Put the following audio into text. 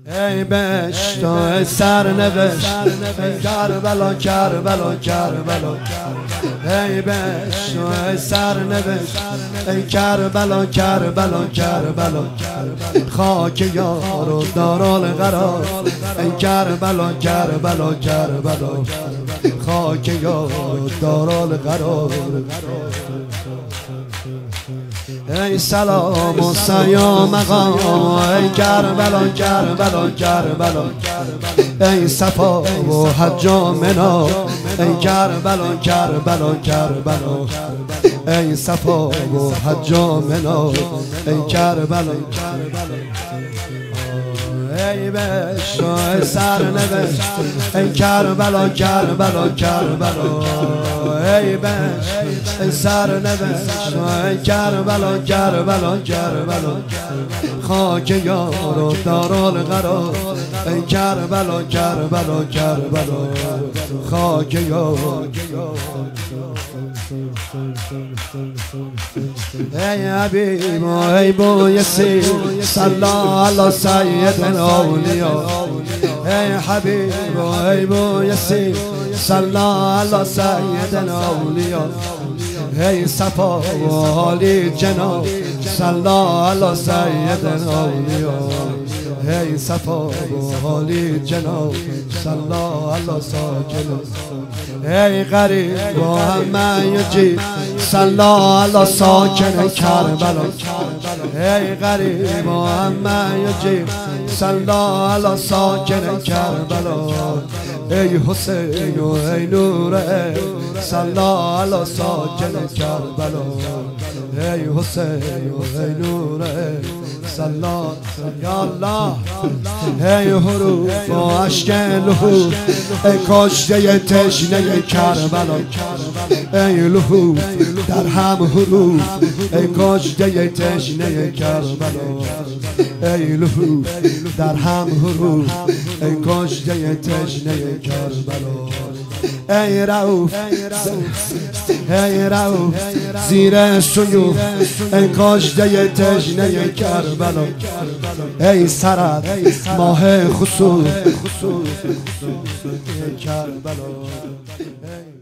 ای بشت و سرنوشت ای کربلا کربلا کربلا ای بشت و سرنوشت ای کربلا کربلا کربلا خاک یار و دارالقرار ای کربلا کربلا کربلا خاک یار و دارالقرار ای سلام و سیام مقام ای کربلا کربلا کربلا ای صفا و حج و منا ای کربلا کربلا کربلا ای صفا و حج و منا ای کربلا ای بشت و سرنوشت ای کربلا کربلا کربلا ای بشت ای سرنوشت ای کربلا کربلا کربلا خاک یار و دارالقرار ای کربلا کربلا کربلا خاک یار ای حبیب و ای بویسی صلی علی سید الاولیاء ای حبیب و ای بویسی صلی علی سید الاولیاء ای صفا و عالی جناب صلی علی سید الاولیاء ای صفا و عالی جناب صلی علی ساکن ای غریب و همه یجیب صلی علی ساکن کربلا ای غریب و همه یجیب صلی علی ساکن کربلا ای حسین و ای نور صلی علی ساکن کربلا ای حسین و ای نور صلی یا الله ای حروف و اشک لحوف ای کشته تشنه کربلا ای لحوف در هم حروف ای کشته تشنه کربلا ای لحوف در هم حروف ای کشته تشنه کربلا ای رؤوف ای رؤوف زیر شیوخ ای کشته تشنه کربلا ای سرد ماه خسوف کربلا